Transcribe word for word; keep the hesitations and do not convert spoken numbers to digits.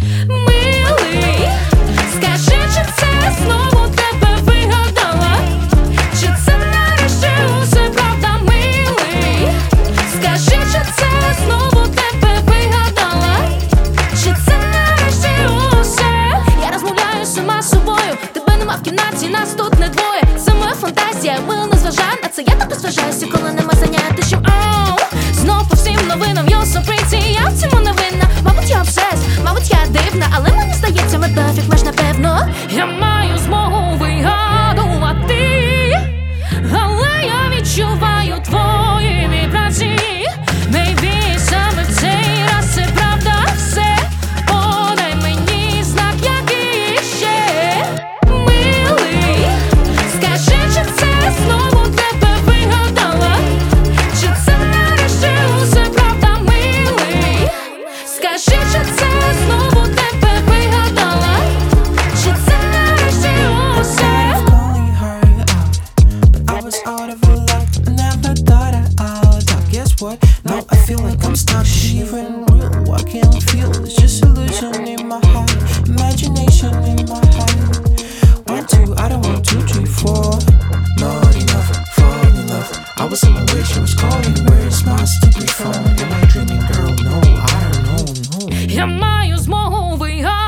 Милий, скажи, чи це знову тебе вигадала? Чи це нарешті усе правда, милий? Скажи, чи це знову тебе вигадала? Чи це нарешті усе? Я розмовляю сама з собою, тебе нема в кімнаті, нас тут не двоє. Це моя фантазія, мило не зважай на це. Я так розважаюся, коли нема заняття, що оу. Знов по всім новинам, you're so pretty, я в цьому не винна. Мабуть, я обсес, мабуть, я дивна, але мені здається, ми perfect match, напевно. Я маю змогу вигадувати, але я відчуваю твої вібрації. Maybe саме в цей раз це правда все. Подай мені знак, який ще. Милий, скажи, чи це знову тебе вигадала? Чи це нарешті усе правда, милий? Скажи, чи це знову тебе вигадала? Чи це нарешті усе? Calling her out, but I was out of her life. Never thought I'd talk. Guess what? Now I feel like I'm stuck. She even real. I can't feel. It's just illusion in my heart, imagination in my heart. One, two, I don't want two, three, four. Not enough. Fall in love. I was on my way. She was calling. Where's my stupid phone? Am I dreaming, girl? No, I don't know. No. Я маю змогу вигадувати,